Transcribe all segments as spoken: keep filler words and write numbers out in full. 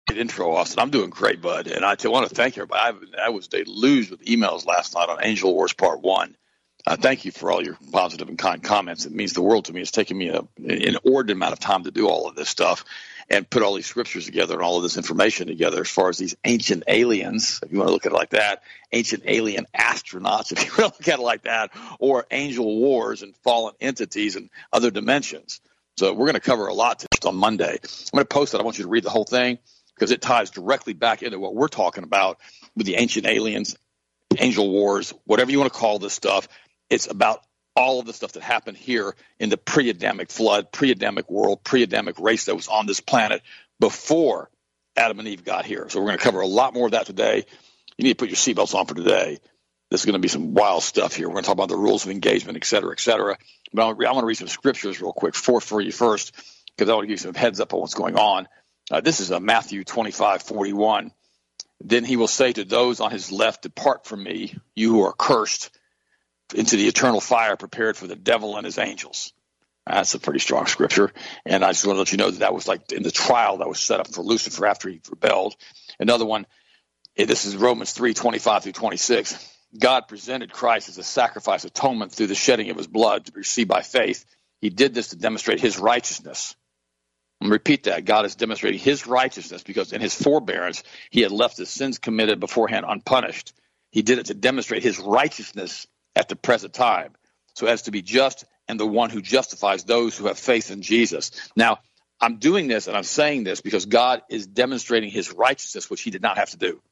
Intro, Austin. I'm doing great, bud. And I want to thank everybody. I, I was deluged with emails last night on Angel Wars Part one. Uh, thank you for all your positive and kind comments. It means the world to me. It's taken me a, an inordinate amount of time to do all of this stuff and put all these scriptures together and all of this information together as far as these ancient aliens, if you want to look at it like that, ancient alien astronauts, if you want to look at it like that, or angel wars and fallen entities and other dimensions. So we're going to cover a lot on Monday. I'm going to post it. I want you to read the whole thing, because it ties directly back into what we're talking about with the ancient aliens, angel wars, whatever you want to call this stuff. It's about all of the stuff that happened here in the pre-Adamic flood, pre-Adamic world, pre-Adamic race that was on this planet before Adam and Eve got here. So we're going to cover a lot more of that today. You need to put your seatbelts on for today. This is going to be some wild stuff here. We're going to talk about the rules of engagement, et cetera, et cetera. But I want to read some scriptures real quick for, for you first, because I want to give you some heads up on what's going on. Uh, this is uh, Matthew twenty-five forty-one. Then he will say to those on his left, depart from me, you who are cursed, into the eternal fire prepared for the devil and his angels. That's a pretty strong scripture. And I just want to let you know that that was like in the trial that was set up for Lucifer after he rebelled. Another one, this is Romans three twenty-five through twenty-six. God presented Christ as a sacrifice atonement through the shedding of his blood to be received by faith. He did this to demonstrate his righteousness. And repeat that. God is demonstrating his righteousness because in his forbearance, he had left the sins committed beforehand unpunished. He did it to demonstrate his righteousness at the present time, so as to be just and the one who justifies those who have faith in Jesus. Now, I'm doing this and I'm saying this because God is demonstrating his righteousness, which he did not have to do.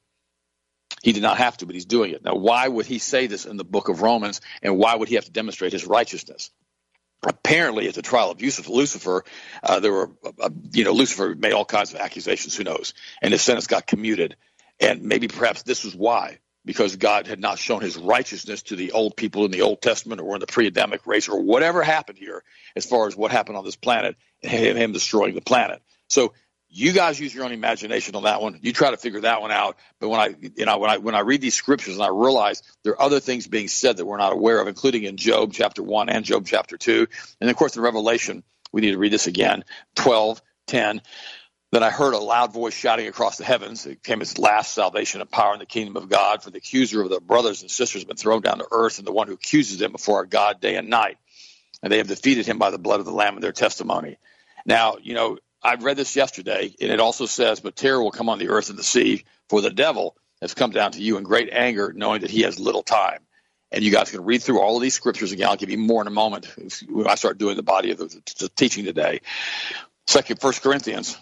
He did not have to, but he's doing it. Now, why would he say this in the book of Romans, and why would he have to demonstrate his righteousness? Apparently, at the trial of Lucifer, uh, there were, uh, you know, Lucifer made all kinds of accusations, who knows, and his sentence got commuted. And maybe perhaps this was why, because God had not shown his righteousness to the old people in the Old Testament or in the pre-Adamic race or whatever happened here as far as what happened on this planet and him destroying the planet. So you guys use your own imagination on that one. You try to figure that one out. But when I, you know, when I when I read these scriptures and I realize there are other things being said that we're not aware of, including in Job chapter one and Job chapter two, and of course in Revelation, we need to read this again, twelve ten. Then I heard a loud voice shouting across the heavens. It came as last salvation and power in the kingdom of God. For the accuser of their brothers and sisters has been thrown down to earth, and the one who accuses them before our God day and night. And they have defeated him by the blood of the Lamb and their testimony. Now, you know, I read this yesterday, and it also says, but terror will come on the earth and the sea, for the devil has come down to you in great anger, knowing that he has little time. And you guys can read through all of these scriptures again. I'll give you more in a moment when I start doing the body of the, the teaching today. Second, First Corinthians,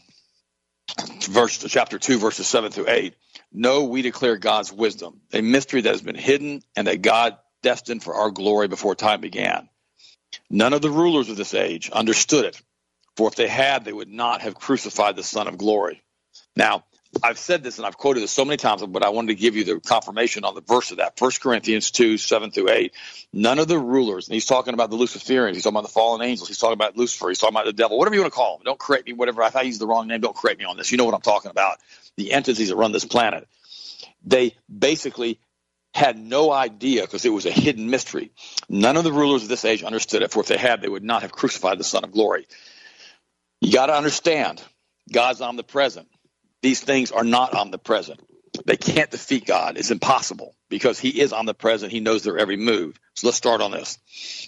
verse chapter two, verses seven through eight. No, we declare God's wisdom, a mystery that has been hidden and that God destined for our glory before time began. None of the rulers of this age understood it. For if they had, they would not have crucified the Son of Glory. Now, I've said this and I've quoted this so many times, but I wanted to give you the confirmation on the verse of that. First Corinthians two, seven through eight. None of the rulers, and he's talking about the Luciferians, he's talking about the fallen angels, he's talking about Lucifer, he's talking about the devil, whatever you want to call him. Don't correct me, whatever. If I use the wrong name, don't correct me on this. You know what I'm talking about. The entities that run this planet. They basically had no idea because it was a hidden mystery. None of the rulers of this age understood it, for if they had, they would not have crucified the Son of Glory. You got to understand, God's omnipresent. These things are not omnipresent. They can't defeat God. It's impossible because he is omnipresent. He knows their every move. So let's start on this.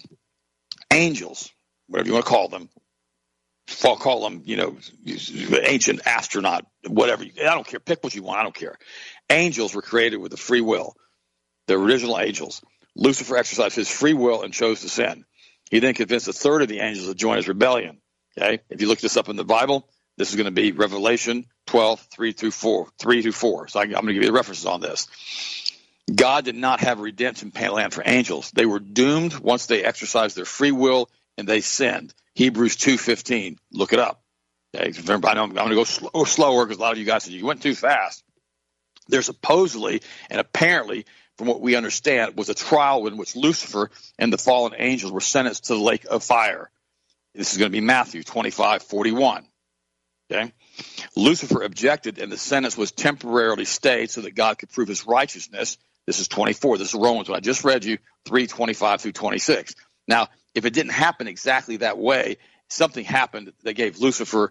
Angels, whatever you want to call them, call them, you know, ancient astronaut, whatever. I don't care. Pick what you want. I don't care. Angels were created with a free will. The original angels. Lucifer exercised his free will and chose to sin. He then convinced a third of the angels to join his rebellion. Okay, if you look this up in the Bible, this is going to be Revelation twelve, three through four, three through four. So I, I'm going to give you the references on this. God did not have a redemption plan for angels. They were doomed once they exercised their free will and they sinned. Hebrews two fifteen. Look it up. Okay, remember, I know I'm, I'm going to go slow, slower because a lot of you guys said you went too fast. There supposedly and apparently, from what we understand, was a trial in which Lucifer and the fallen angels were sentenced to the lake of fire. This is going to be Matthew twenty-five forty-one. Okay, Lucifer objected, and the sentence was temporarily stayed so that God could prove his righteousness. This is twenty-four. This is Romans, what I just read you, three twenty-five through twenty-six. Now, if it didn't happen exactly that way, something happened that gave Lucifer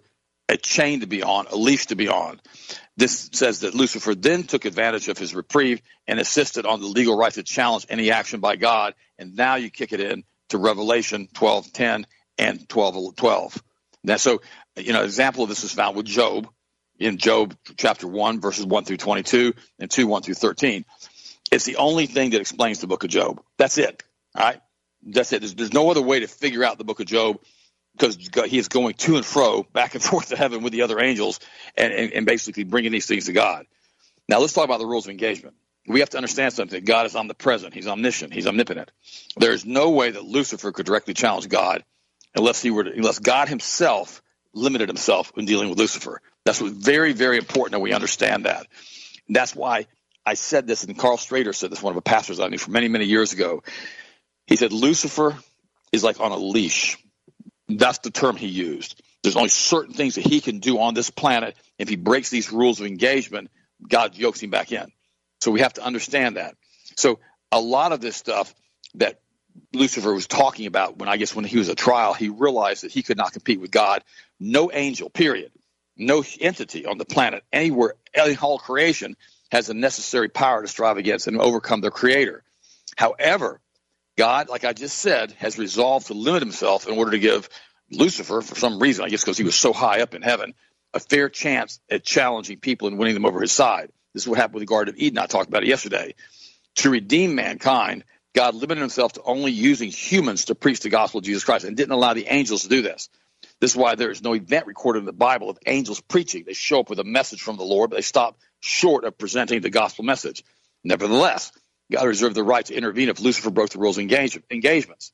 a chain to be on, a leash to be on. This says that Lucifer then took advantage of his reprieve and insisted on the legal right to challenge any action by God. And now you kick it in to Revelation twelve ten and twelve twelve. Now, so, you know, an example of this is found with Job in Job chapter one, verses one through twenty-two and two, one through thirteen. It's the only thing that explains the book of Job. That's it. All right. That's it. There's, there's no other way to figure out the book of Job, because he is going to and fro, back and forth to heaven with the other angels, and, and, and basically bringing these things to God. Now, let's talk about the rules of engagement. We have to understand something. God is omnipresent. He's omniscient. He's omnipotent. There is no way that Lucifer could directly challenge God unless he were to, unless God himself limited himself in dealing with Lucifer. That's what, very, very important that we understand that. And that's why I said this, and Carl Strader said this, one of the pastors I knew from many, many years ago. He said, Lucifer is like on a leash. That's the term he used. There's only certain things that he can do on this planet. If he breaks these rules of engagement, God yokes him back in. So we have to understand that. So a lot of this stuff that Lucifer was talking about, when I guess when he was at trial, he realized that he could not compete with God. No angel, period, no entity on the planet, anywhere, in all creation, has the necessary power to strive against and overcome their creator. However, God, like I just said, has resolved to limit himself in order to give Lucifer, for some reason, I guess because he was so high up in heaven, a fair chance at challenging people and winning them over his side. This is what happened with the Garden of Eden. I talked about it yesterday. To redeem mankind, God limited himself to only using humans to preach the gospel of Jesus Christ and didn't allow the angels to do this. This is why there is no event recorded in the Bible of angels preaching. They show up with a message from the Lord, but they stop short of presenting the gospel message. Nevertheless, God reserved the right to intervene if Lucifer broke the rules of engage- engagements.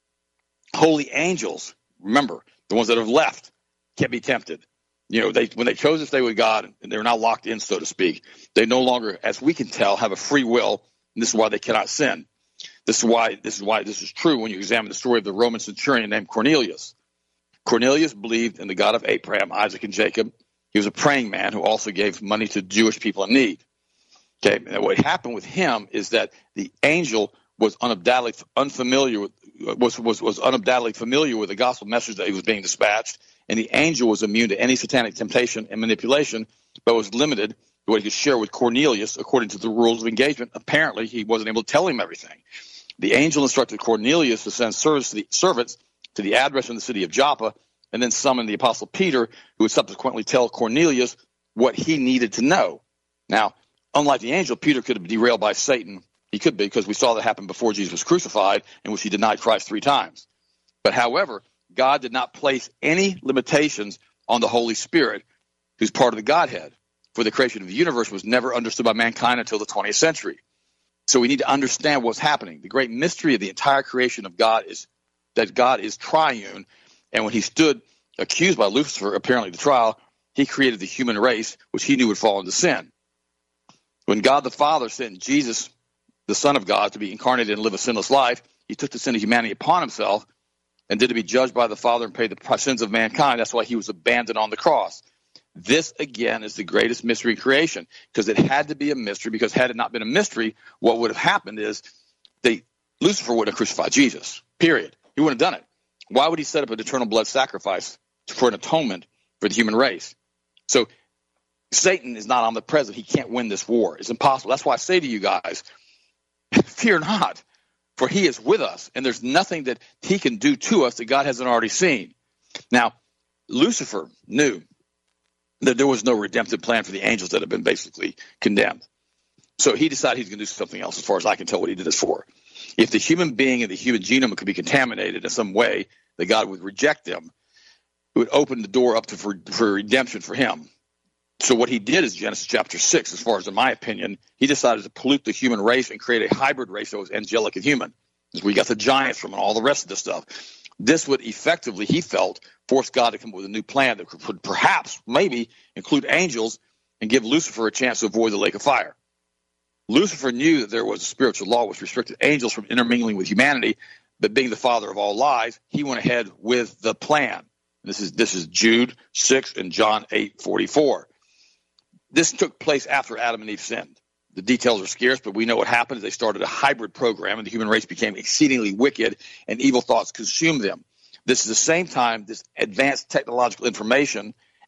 Holy angels, remember, the ones that have left, can't be tempted. You know, they when they chose to stay with God, and they're now locked in, so to speak, they no longer, as we can tell, have a free will, and this is why they cannot sin. This is why this is why this is true when you examine the story of the Roman centurion named Cornelius. Cornelius believed in the God of Abraham, Isaac, and Jacob. He was a praying man who also gave money to Jewish people in need. Okay, and what happened with him is that the angel was undoubtedly unfamiliar with was, was was undoubtedly familiar with the gospel message that he was being dispatched, and the angel was immune to any satanic temptation and manipulation, but was limited to what he could share with Cornelius according to the rules of engagement. Apparently, he wasn't able to tell him everything. The angel instructed Cornelius to send service to the, servants to the address in the city of Joppa, and then summoned the apostle Peter, who would subsequently tell Cornelius what he needed to know. Now, unlike the angel, Peter could have been derailed by Satan. He could be, because we saw that happen before Jesus was crucified, in which he denied Christ three times. But however, God did not place any limitations on the Holy Spirit, who's part of the Godhead, for the creation of the universe was never understood by mankind until the twentieth century. So we need to understand what's happening. The great mystery of the entire creation of God is that God is triune, and when he stood accused by Lucifer, apparently the trial, he created the human race, which he knew would fall into sin. When God the Father sent Jesus, the Son of God, to be incarnated and live a sinless life, he took the sin of humanity upon himself and did to be judged by the Father and pay the sins of mankind. That's why he was abandoned on the cross. This, again, is the greatest mystery in creation, because it had to be a mystery, because had it not been a mystery, what would have happened is they, Lucifer would have crucified Jesus, period. He wouldn't have done it. Why would he set up an eternal blood sacrifice for an atonement for the human race? So Satan is not omnipresent. He can't win this war. It's impossible. That's why I say to you guys, fear not, for he is with us, and there's nothing that he can do to us that God hasn't already seen. Now, Lucifer knew that there was no redemptive plan for the angels that had been basically condemned. So he decided he's going to do something else, as far as I can tell what he did this for. If the human being and the human genome could be contaminated in some way, that God would reject them, it would open the door up to for, for redemption for him. So what he did is Genesis chapter six, as far as in my opinion, he decided to pollute the human race and create a hybrid race that was angelic and human. That's where we got the giants from and all the rest of this stuff. This would effectively, he felt, force God to come up with a new plan that could perhaps, maybe, include angels and give Lucifer a chance to avoid the lake of fire. Lucifer knew that there was a spiritual law which restricted angels from intermingling with humanity, but being the father of all lies, he went ahead with the plan. This is this is Jude six and John eight forty-four. This took place after Adam and Eve sinned. The details are scarce, but we know what happened. They started a hybrid program, and the human race became exceedingly wicked, and evil thoughts consumed them. This is the same time this advanced technological information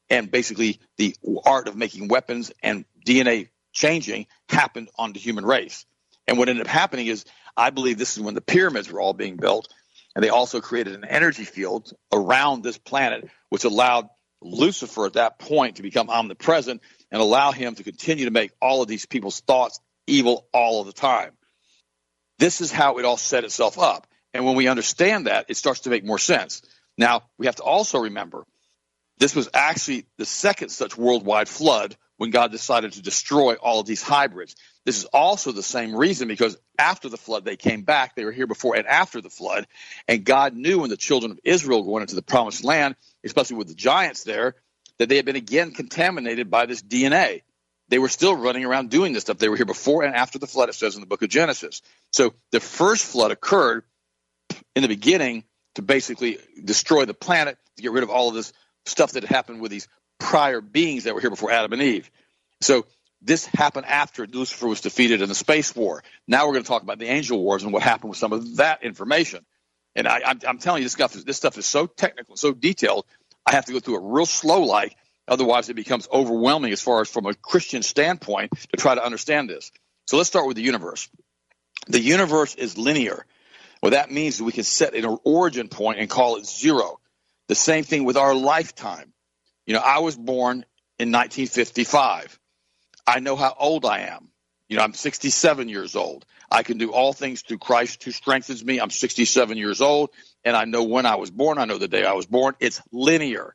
and basically the art of making weapons and D N A changing happened on the human race. And what ended up happening is, I believe this is when the pyramids were all being built, and they also created an energy field around this planet, which allowed Lucifer at that point to become omnipresent and allow him to continue to make all of these people's thoughts evil all of the time. This is how it all set itself up. And when we understand that, it starts to make more sense. Now, we have to also remember, this was actually the second such worldwide flood when God decided to destroy all of these hybrids. This is also the same reason, because after the flood, they came back. They were here before and after the flood. And God knew when the children of Israel were going into the promised land, especially with the giants there, that they had been again contaminated by this D N A. They were still running around doing this stuff. They were here before and after the flood, it says in the book of Genesis. So the first flood occurred in the beginning to basically destroy the planet, to get rid of all of this stuff that had happened with these prior beings that were here before Adam and Eve. So this happened after Lucifer was defeated in the space war. Now we're going to talk about the angel wars and what happened with some of that information. And I, I'm, I'm telling you, this stuff, is, this stuff is so technical, so detailed, I have to go through it real slow like, otherwise it becomes overwhelming as far as from a Christian standpoint to try to understand this. So let's start with the universe. The universe is linear. What that means is we can set an origin point and call it zero. The same thing with our lifetime. You know, I was born in nineteen fifty-five. I know how old I am. You know, I'm sixty-seven years old. I can do all things through Christ who strengthens me. I'm sixty-seven years old, and I know when I was born. I know the day I was born. It's linear.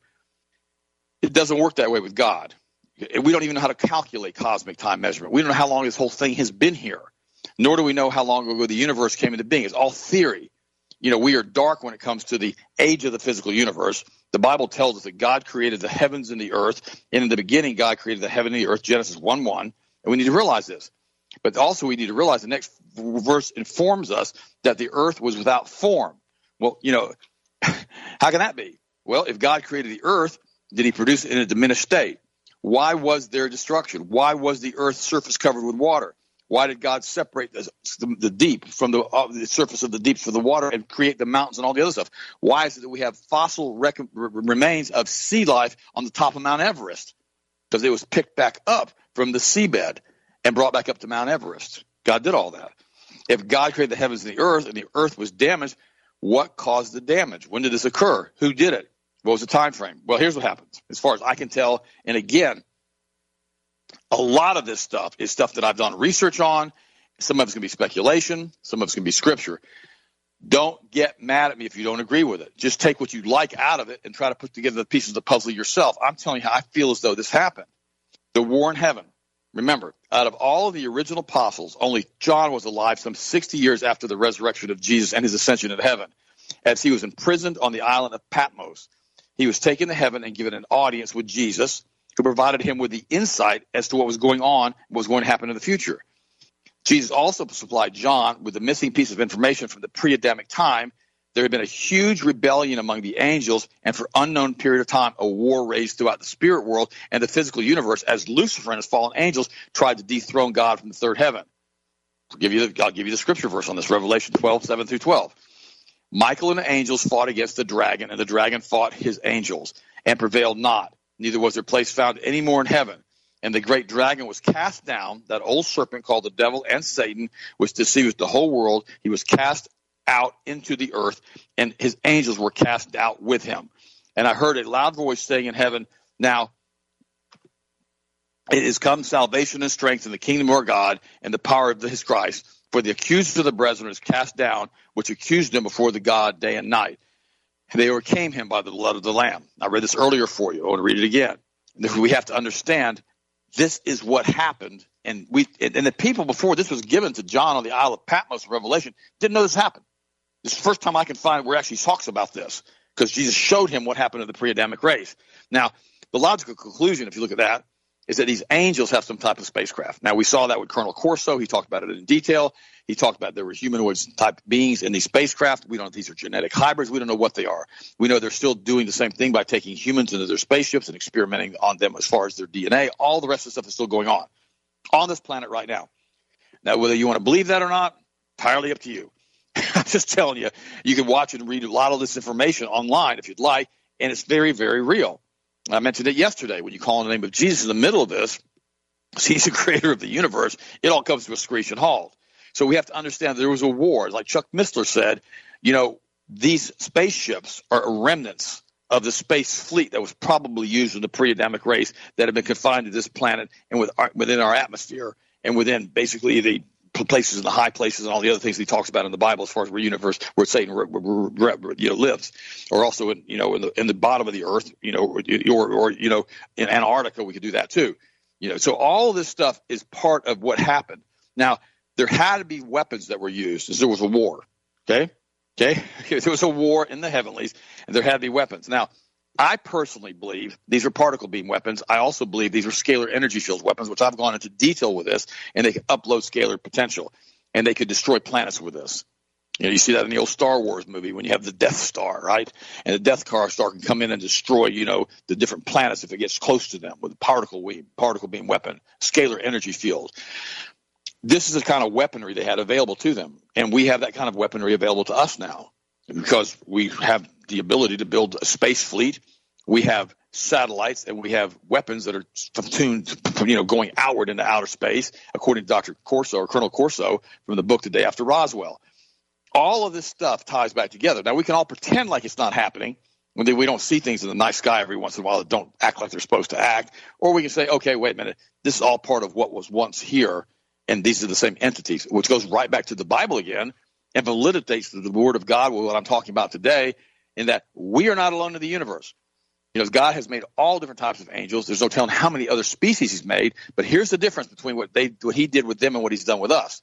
It doesn't work that way with God. We don't even know how to calculate cosmic time measurement. We don't know how long this whole thing has been here, nor do we know how long ago the universe came into being. It's all theory. You know, we are dark when it comes to the age of the physical universe. The Bible tells us that God created the heavens and the earth, and in the beginning, God created the heaven and the earth, Genesis one one, and we need to realize this. But also we need to realize the next verse informs us that the earth was without form. Well, you know, how can that be? Well, if God created the earth, did he produce it in a diminished state? Why was there destruction? Why was the earth's surface covered with water? Why did God separate the, the deep from the, uh, the surface of the deep for the water and create the mountains and all the other stuff? Why is it that we have fossil rec- remains of sea life on the top of Mount Everest? Because it was picked back up from the seabed and brought back up to Mount Everest. God did all that. If God created the heavens and the earth, and the earth was damaged, what caused the damage? When did this occur? Who did it? What was the time frame? Well, here's what happens. As far as I can tell, and again, a lot of this stuff is stuff that I've done research on. Some of it's going to be speculation. Some of it's going to be scripture. Don't get mad at me if you don't agree with it. Just take what you like out of it and try to put together the pieces of the puzzle yourself. I'm telling you how I feel as though this happened. The war in heaven. Remember, out of all of the original apostles, only John was alive some sixty years after the resurrection of Jesus and his ascension into heaven. As he was imprisoned on the island of Patmos, he was taken to heaven and given an audience with Jesus, who provided him with the insight as to what was going on, what was going to happen in the future. Jesus also supplied John with the missing piece of information from the pre-Adamic time. There had been a huge rebellion among the angels, and for unknown period of time, a war raged throughout the spirit world and the physical universe as Lucifer and his fallen angels tried to dethrone God from the third heaven. I'll give you the, I'll give you the scripture verse on this, Revelation twelve, seven through twelve. Michael and the angels fought against the dragon, and the dragon fought his angels and prevailed not. Neither was their place found any more in heaven. And the great dragon was cast down, that old serpent called the devil and Satan, which deceives the whole world. He was cast out into the earth, and his angels were cast out with him. And I heard a loud voice saying in heaven, now it is come salvation and strength in the kingdom of our God and the power of his Christ. For the accuser of the brethren is cast down, which accused them before the God day and night. And they overcame him by the blood of the Lamb. I read this earlier for you. I want to read it again. We have to understand this is what happened. And we and the people before this was given to John on the Isle of Patmos in Revelation didn't know this happened. This is the first time I can find where it actually talks about this, because Jesus showed him what happened to the pre-Adamic race. Now, the logical conclusion, if you look at that, is that these angels have some type of spacecraft. Now, we saw that with Colonel Corso. He talked about it in detail. He talked about there were humanoid-type beings in these spacecraft. We don't know if these are genetic hybrids. We don't know what they are. We know they're still doing the same thing by taking humans into their spaceships and experimenting on them as far as their D N A. All the rest of the stuff is still going on on this planet right now. Now, whether you want to believe that or not, entirely up to you. I'm just telling you, you can watch and read a lot of this information online if you'd like, and it's very, very real. I mentioned it yesterday. When you call on the name of Jesus in the middle of this, he's the creator of the universe, it all comes to a screeching halt. So we have to understand there was a war. Like Chuck Missler said, you know, these spaceships are remnants of the space fleet that was probably used in the pre-Adamic race that have been confined to this planet and with our, within our atmosphere and within basically the places and the high places and all the other things he talks about in the Bible as far as where universe where Satan you know lives, or also in you know in the in the bottom of the earth, you know, or or, or you know in Antarctica we could do that too, you know. So all of this stuff is part of what happened. Now there had to be weapons that were used as there was a war. Okay, okay, there was a war in the heavenlies, and there had to be weapons. Now I personally believe these are particle beam weapons. I also believe these are scalar energy field weapons, which I've gone into detail with this, and they can upload scalar potential, and they could destroy planets with this. You know, you see that in the old Star Wars movie when you have the Death Star, right? And the Death Star can come in and destroy, you know, the different planets if it gets close to them with a particle beam, particle beam weapon, scalar energy field. This is the kind of weaponry they had available to them, and we have that kind of weaponry available to us now because we have the ability to build a space fleet. We have satellites and we have weapons that are tuned, you know, going outward into outer space, according to Doctor Corso or Colonel Corso from the book The Day After Roswell. All of this stuff ties back together. Now, we can all pretend like it's not happening when we don't see things in the night sky every once in a while that don't act like they're supposed to act. Or we can say, okay, wait a minute, this is all part of what was once here, and these are the same entities, which goes right back to the Bible again and validates the Word of God with what I'm talking about today, in that we are not alone in the universe. You know, God has made all different types of angels. There's no telling how many other species he's made, but here's the difference between what they, what he did with them and what he's done with us.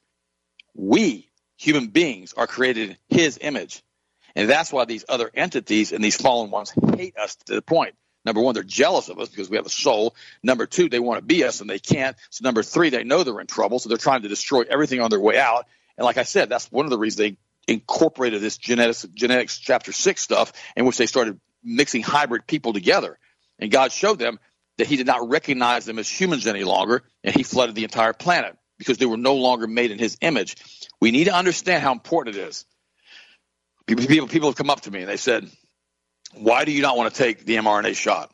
We, human beings, are created in his image, and that's why these other entities and these fallen ones hate us to the point. Number one, they're jealous of us because we have a soul. Number two, they want to be us and they can't. So number three, they know they're in trouble, so they're trying to destroy everything on their way out. And like I said, that's one of the reasons they incorporated this genetics, genetics chapter six stuff, in which they started mixing hybrid people together. And God showed them that he did not recognize them as humans any longer, and he flooded the entire planet because they were no longer made in his image. We need to understand how important it is. People, people, people have come up to me and they said, why do you not want to take the mRNA shot?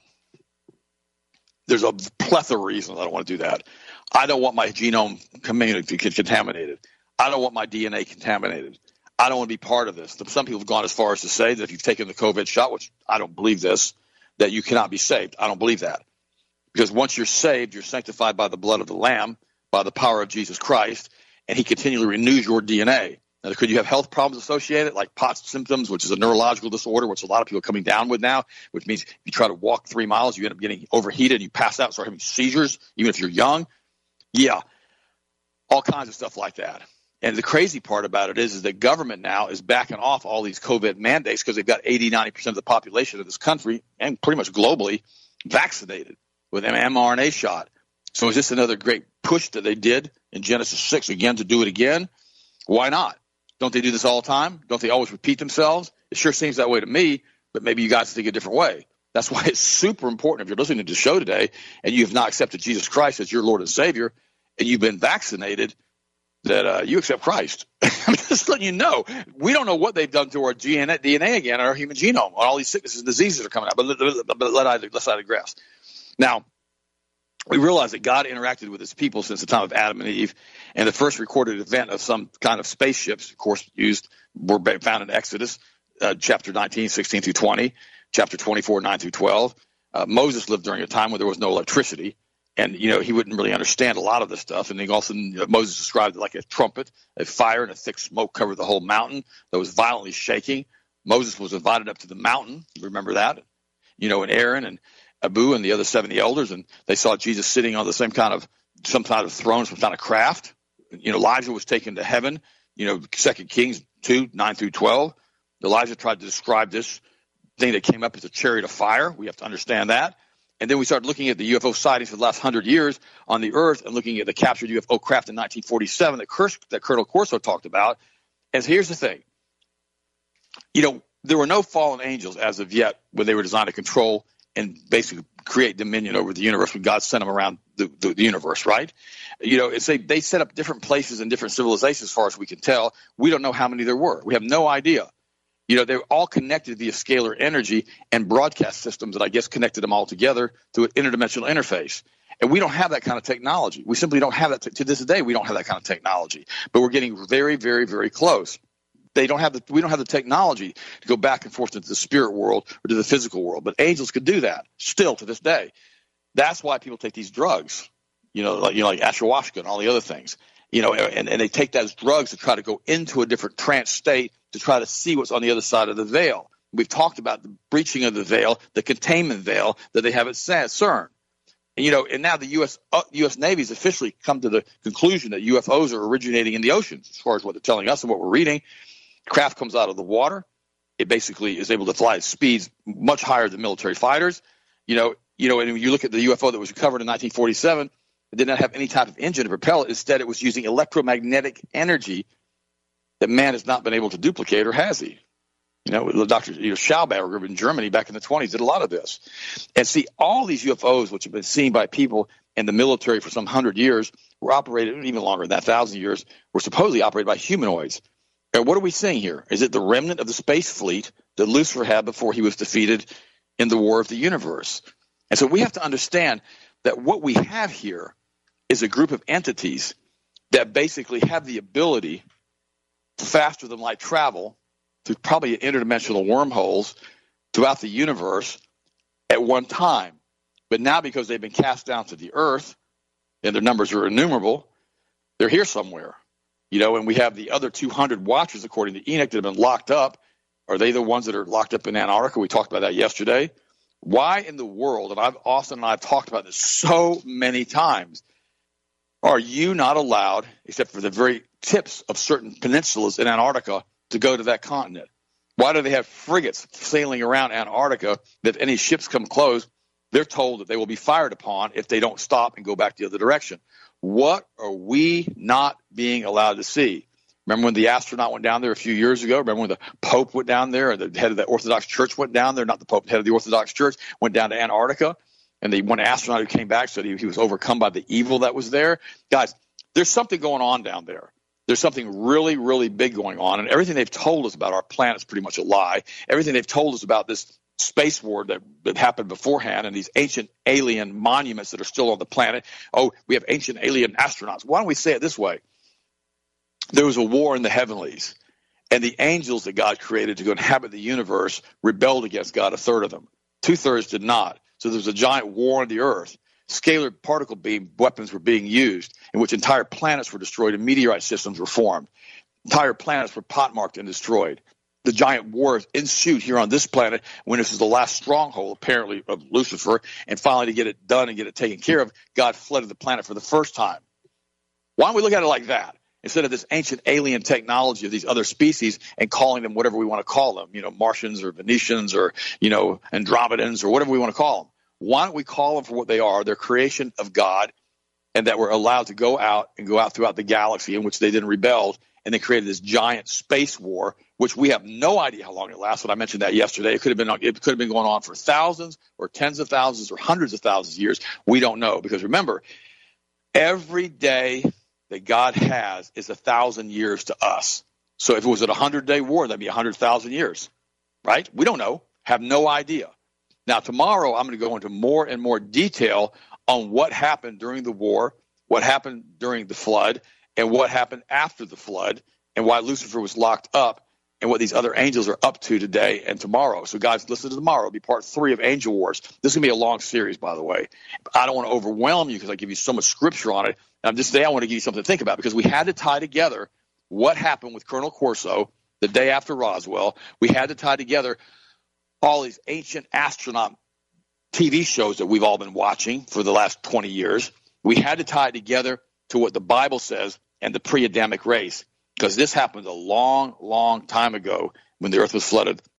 There's a plethora of reasons I don't want to do that. I don't want my genome contaminated. I don't want my D N A contaminated. I don't want to be part of this. Some people have gone as far as to say that if you've taken the COVID shot, which I don't believe this, that you cannot be saved. I don't believe that. Because once you're saved, you're sanctified by the blood of the Lamb, by the power of Jesus Christ, and he continually renews your D N A. Now, could you have health problems associated, like POTS symptoms, which is a neurological disorder, which a lot of people are coming down with now, which means if you try to walk three miles, you end up getting overheated, you pass out and start having seizures, even if you're young? Yeah, all kinds of stuff like that. And the crazy part about it is, is that government now is backing off all these COVID mandates because they've got eighty, ninety percent of the population of this country and pretty much globally vaccinated with an mRNA shot. So is this another great push that they did in Genesis six again to do it again? Why not? Don't they do this all the time? Don't they always repeat themselves? It sure seems that way to me, but maybe you guys think a different way. That's why it's super important if you're listening to the show today and you have not accepted Jesus Christ as your Lord and Savior and you've been vaccinated, that uh, you accept Christ. I'm just letting you know. We don't know what they've done to our D N A, D N A again, our human genome. All these sicknesses and diseases are coming out, but, but, but let I, let's I digress. Now, we realize that God interacted with his people since the time of Adam and Eve, and the first recorded event of some kind of spaceships, of course, used were found in Exodus, uh, chapter nineteen, sixteen through twenty, chapter twenty-four, nine through twelve. Uh, Moses lived during a time when there was no electricity, and, you know, he wouldn't really understand a lot of this stuff. And he also, you know, Moses described it like a trumpet, a fire and a thick smoke covered the whole mountain that was violently shaking. Moses was invited up to the mountain. Remember that? You know, and Aaron and Abu and the other seventy elders, and they saw Jesus sitting on the same kind of, some kind of throne, some kind of craft. You know, Elijah was taken to heaven. You know, Second Kings two, nine through twelve. Elijah tried to describe this thing that came up as a chariot of fire. We have to understand that. And then we started looking at the U F O sightings for the last hundred years on the earth and looking at the captured U F O craft in nineteen forty-seven that, Kers- that Colonel Corso talked about. And here's the thing. You know, there were no fallen angels as of yet when they were designed to control and basically create dominion over the universe when God sent them around the, the, the universe, right? You know, it's they, they set up different places and different civilizations as far as we can tell. We don't know how many there were. We have no idea. You know, they're all connected via scalar energy and broadcast systems that I guess connected them all together through an interdimensional interface. And we don't have that kind of technology. We simply don't have that. T- to this day, we don't have that kind of technology. But we're getting very, very, very close. They don't have the. We don't have the technology to go back and forth into the spirit world or to the physical world. But angels could do that still to this day. That's why people take these drugs. You know, like you know, like ayahuasca and all the other things. You know, and, and they take those drugs to try to go into a different trance state to try to see what's on the other side of the veil. We've talked about the breaching of the veil, the containment veil that they have at CERN. And, you know, and now the U S uh, U S Navy has officially come to the conclusion that U F Os are originating in the oceans, as far as what they're telling us and what we're reading. Craft comes out of the water. It basically is able to fly at speeds much higher than military fighters. You know, you know, and when you look at the U F O that was recovered in nineteen forty-seven, it did not have any type of engine to propel it. Instead, it was using electromagnetic energy that man has not been able to duplicate, or has he? You know, Doctor You know, Schauberger in Germany back in the twenties did a lot of this. And see, all these U F Os, which have been seen by people in the military for some hundred years, were operated, even longer than that, thousand years, were supposedly operated by humanoids. And what are we seeing here? Is it the remnant of the space fleet that Lucifer had before he was defeated in the War of the Universe? And so we have to understand that what we have here is a group of entities that basically have the ability to faster than light travel through probably interdimensional wormholes throughout the universe at one time. But now, because they've been cast down to the earth and their numbers are innumerable, they're here somewhere. You know, and we have the other two hundred watchers, according to Enoch, that have been locked up. Are they the ones that are locked up in Antarctica? We talked about that yesterday. Why in the world, and I've Austin and I have talked about this so many times, are you not allowed, except for the very tips of certain peninsulas in Antarctica, to go to that continent? Why do they have frigates sailing around Antarctica that if any ships come close, they're told that they will be fired upon if they don't stop and go back the other direction? What are we not being allowed to see? Remember when the astronaut went down there a few years ago? Remember when the Pope went down there, or the head of the Orthodox Church went down there? Not the Pope, the head of the Orthodox Church went down to Antarctica. And the one astronaut who came back said he, he was overcome by the evil that was there. Guys, there's something going on down there. There's something really, really big going on. And everything they've told us about our planet is pretty much a lie. Everything they've told us about this space war that, that happened beforehand and these ancient alien monuments that are still on the planet. Oh, we have ancient alien astronauts. Why don't we say it this way? There was a war in the heavenlies, and the angels that God created to go inhabit the universe rebelled against God, a third of them. Two-thirds did not. So there was a giant war on the earth. Scalar particle beam weapons were being used, in which entire planets were destroyed and meteorite systems were formed. Entire planets were pot-marked and destroyed. The giant war ensued here on this planet when this is the last stronghold, apparently, of Lucifer, and finally to get it done and get it taken care of, God flooded the planet for the first time. Why don't we look at it like that? Instead of this ancient alien technology of these other species and calling them whatever we want to call them, you know, Martians or Venetians or, you know, Andromedans or whatever we want to call them. Why don't we call them for what they are? They're creation of God, and that we're allowed to go out and go out throughout the galaxy, in which they then rebelled, and they created this giant space war, which we have no idea how long it lasts. When I mentioned that yesterday, it could have been it could have been going on for thousands or tens of thousands or hundreds of thousands of years. We don't know, because remember, every day that God has is a thousand years to us. So if it was a hundred-day war, that'd be a hundred thousand years, right? We don't know, have no idea. Now, tomorrow I'm going to go into more and more detail on what happened during the war, what happened during the flood, and what happened after the flood, and why Lucifer was locked up, and what these other angels are up to today and tomorrow. So, guys, listen to tomorrow. It'll be part three of Angel Wars. This is going to be a long series, by the way. I don't want to overwhelm you because I give you so much scripture on it. And just today I want to give you something to think about, because we had to tie together what happened with Colonel Corso the day after Roswell. We had to tie together all these ancient astronaut T V shows that we've all been watching for the last twenty years. We had to tie it together to what the Bible says and the pre-Adamic race, because this happened a long, long time ago when the earth was flooded